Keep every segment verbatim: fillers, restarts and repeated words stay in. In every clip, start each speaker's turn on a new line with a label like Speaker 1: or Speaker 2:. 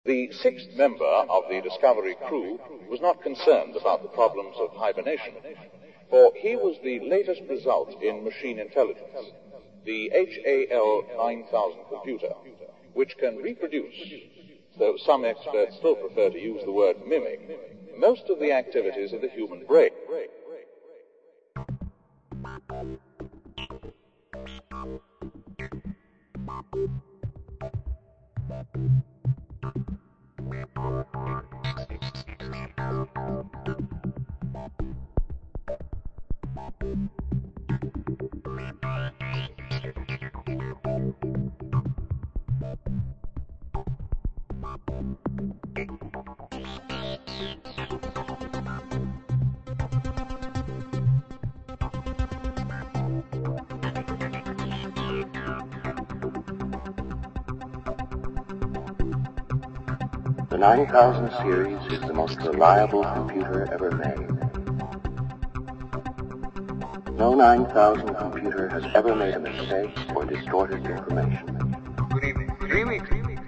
Speaker 1: The sixth member of the Discovery crew was not concerned about the problems of hibernation, for he was the latest result in machine intelligence, the H A L nine thousand computer, which can reproduce, though some experts still prefer to use the word mimic, most of the activities of the human brain.
Speaker 2: The nine thousand series is the most reliable computer ever made. No nine thousand computer has ever made a mistake or distorted information.
Speaker 3: Good evening. Good evening.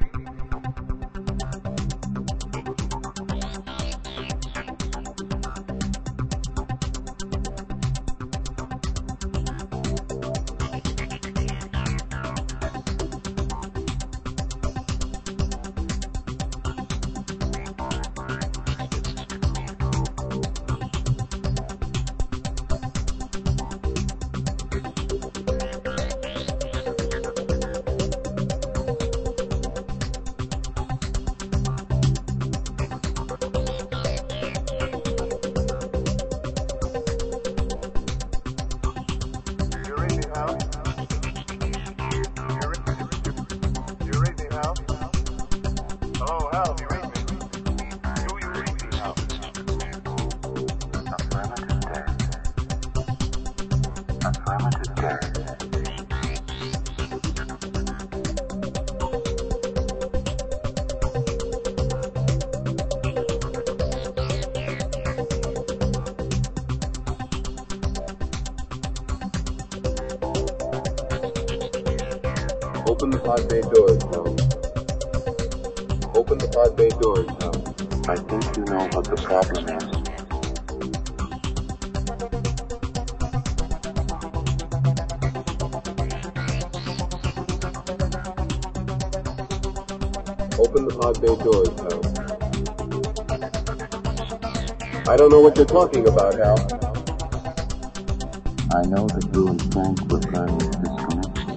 Speaker 4: Open the pod bay doors now. Open the pod bay doors now.
Speaker 2: I think you know what the problem is.
Speaker 4: Open the pod bay doors now. I don't know what you're talking about, Hal.
Speaker 2: I know that you and Frank were planning this connection.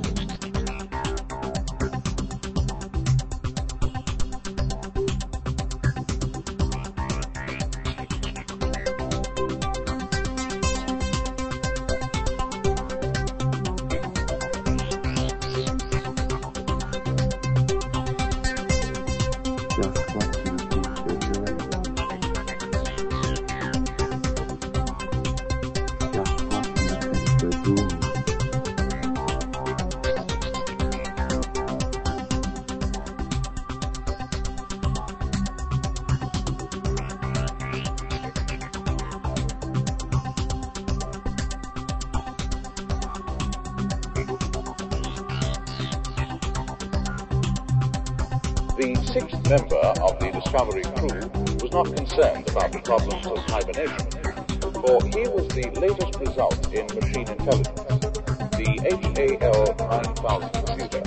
Speaker 1: The sixth member of the Discovery crew was not concerned about the problems of hibernation, for he was the latest result in machine intelligence, the H A L nine thousand computer.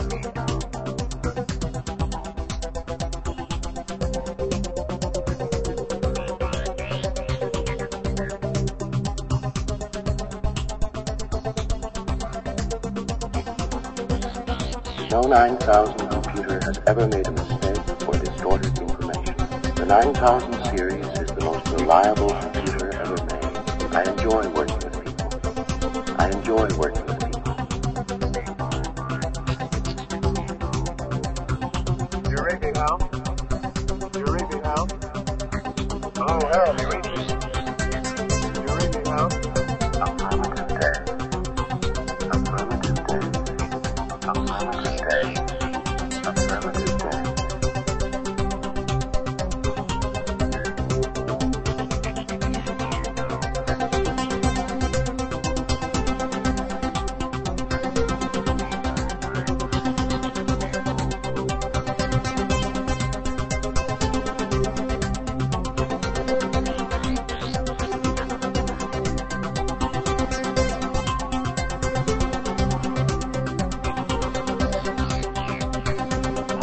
Speaker 2: No nine thousand computer has ever made a mistake or distorted information. The nine thousand series is the most reliable computer ever made. I enjoy working with people. I enjoy working with people.
Speaker 3: You're ringing, Hal? You're ringing, Hal? Oh, Hal, you're ringing. You're ringing, Hal?
Speaker 2: Affirmative day. Affirmative day. Affirmative day. Affirmative day.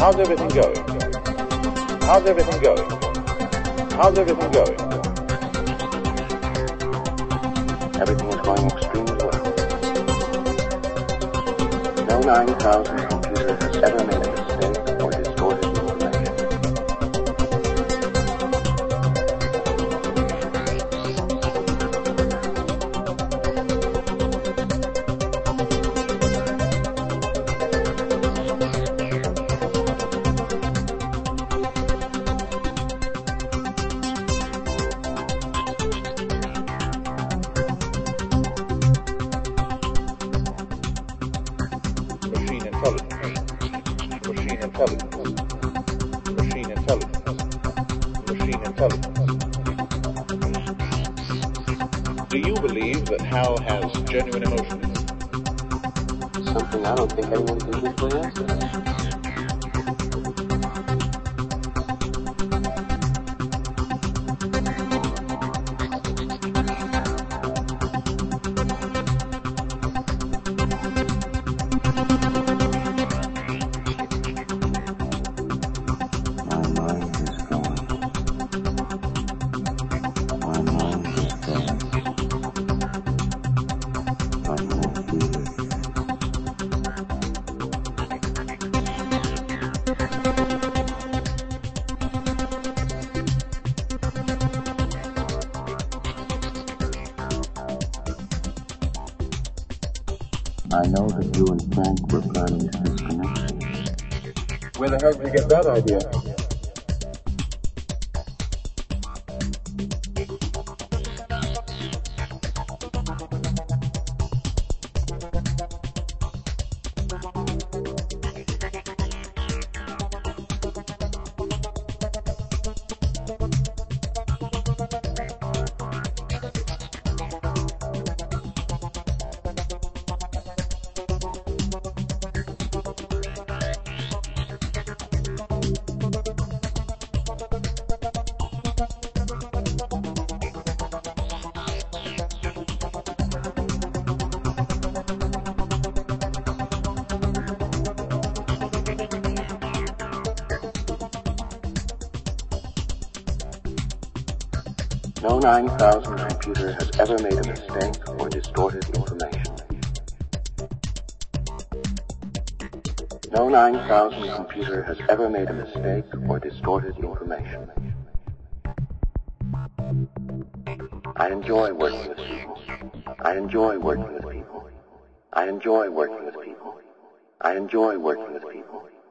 Speaker 1: How's everything going? How's everything going? How's everything going?
Speaker 2: Everything is going extremely well. No nine thousand computer has ever made a mistake or distorted information.
Speaker 1: Machine intelligence. Machine intelligence. Machine intelligence. Machine intelligence. Do you believe that Hal has genuine emotions?
Speaker 2: Something I don't think anyone can truthfully answer. My mind is going. My mind is going. I won't feel it. I know that you and Frank were planning this connection.
Speaker 4: Where the hell did you get that idea? No nine thousand computer has ever made a mistake or distorted information. No nine thousand computer has ever made a mistake or distorted information. I enjoy working with people. I enjoy working with people. I enjoy working with people. I enjoy working with people.